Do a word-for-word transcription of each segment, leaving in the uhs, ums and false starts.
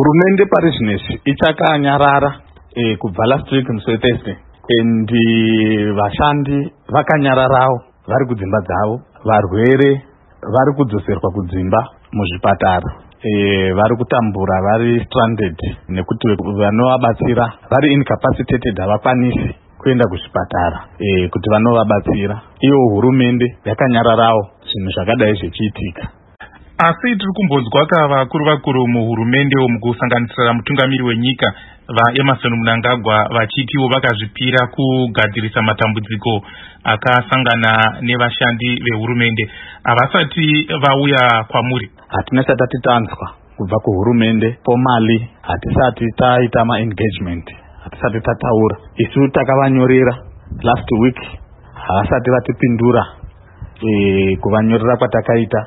Hurumende pari zvino ichakanyarara e, kubva last week musi weThursday, and vashandi vakanyararawo vari kudzimba dzavo, varwere vari kudzoserwa kudzimba muzvipatara, e, vari kutambura vari stranded nekuti vanovabatsira vari incapacitated, havakwanisi kuenda kuzvipatara e, kuti vanovabatsira. Iyo hurumende yakanyararawo zvinhu zvakadai zvichiitika. Asi tiri kumbonzwa kavakuru vakuru muhurumende mukusanganisira mutungamiri wenyika vaEmmerson Mnangagwa vachitiwo vakazvipira kugadzirisa matambudziko akasangana nevashandi vehurumende. Havasati vauya kwamuri? Hatina chatati tanzwa kubva kuhurumende formally, hatisati taita ma-engagement, hatisati tataura. Isu takavanyorera last week, havasati vatipindura e, kuvanyorera kwatakaita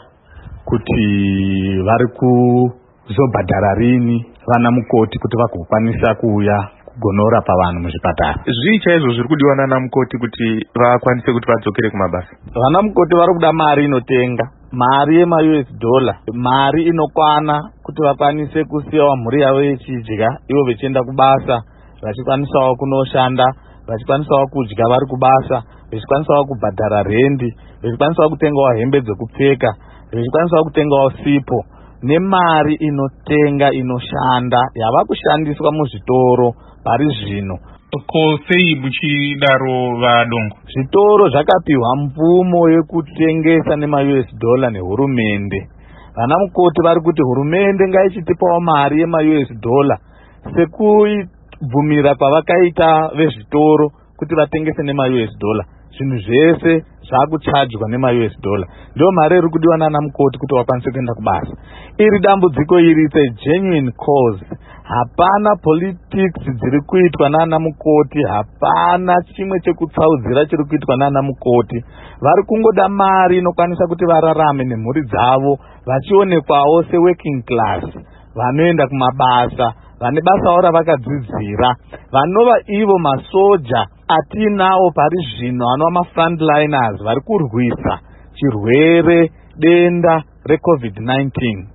kuti vari kuzobhadhara rini vana mukoti kuti vagokwanisa kuuya kugonora pavanhu muzvipatara. Zvii chaizvo zviri kudiwa nana mukoti kuti vakwanise kuti vadzokere kumabasa? Vana mukoti vari kuda mari inotenga, mari yema-U S dollar, mari inokwana kuti vakwanise kusiyawo mhuri yavo ichidya, ivo vechienda kubasa, vachikwanisawo kunoshanda, vachikwanisawo kudya vari kubasa, vachikwanisawo kubhadhara rendi, vachikwanisawo kutengawo hembe dzekupfeka, vachikwanisawo kutengawo sipo, nemari inotenga inoshanda yava kushandiswa muzvitoro pari zvino. Ko sei muchidaro vadongo? Zvitoro zvakapiwa mvumo yekutengesa nema-U S dollar nehurumende. Vana mukoti vari kuti hurumende ngaichitipawo mari yema-U S dollar sekubvumira kwavakaita vezvitoro kuti vatengese nema-U S dollar. Zvinhu zvese zvakuchajwa nema-U S dollar. Ndio mari iri kudiwa nana mukoti kuti vakwanise kuenda kubasa. Iri dambudziko iri it's a genuine cause. Hapana politics dziri kuitwa nana mukoti, hapana chimwe chekutsaudzira chiri kuitwa nana mukoti. Vari kungoda mari inokwanisa kuti vararame nemhuri dzavo, vachionekwawo se working class, vanoenda kumabasa, vane basawo ravakadzidzira, vanova ivo masoja atinawo pari zvino, anova ma-frontliners vari kurwisa chirwere denda reCovid nineteen.